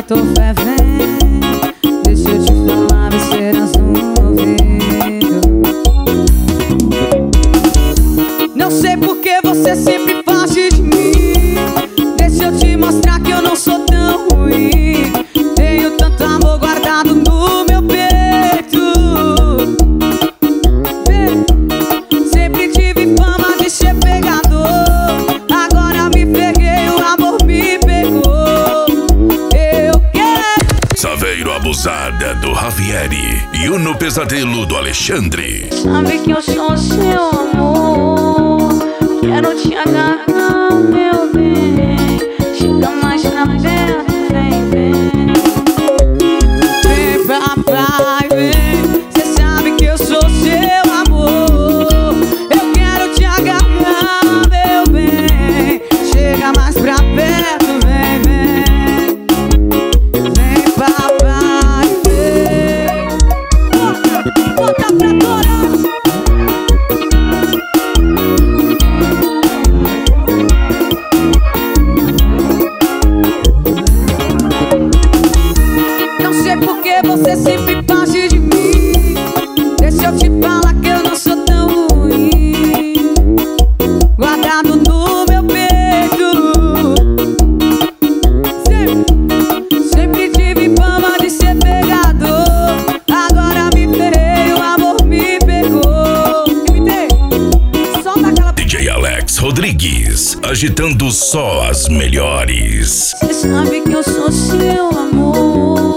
tô fervendo. Deixa eu te falar besteiras no ouvido. Não sei por que você sempre foge de mim. Deixa eu te mostrar que eu não sou tão ruim. Tenho tanto amor guardado no meu peito. Sempre tive fama de ser pegador. Agora me peguei, o amor me pegou. Eu quero Saveiro Abusada do Javieri e o No Pesadelo do Alexandre. sabe que eu sou seu amor. Quero te agarrar, meu bem. Chega mais pra perto, vem, vem. Vem, papai, vem. Cê sabe que eu sou seu amor. Eu quero te agarrar, meu bem. Chega mais pra perto, vem, vem. Vem, papai, vem. Bota pra torar. Não sei por que você sempre foge de mim. Deixa eu te falar que eu não sou tão ruim. Guardado no meu peito. Sempre tive fama de ser pegador. Agora me ferrei, o amor me pegou. MT, solta aquela. DJ Alex Rodrigues, agitando só as melhores. Cê sabe que eu sou seu amor.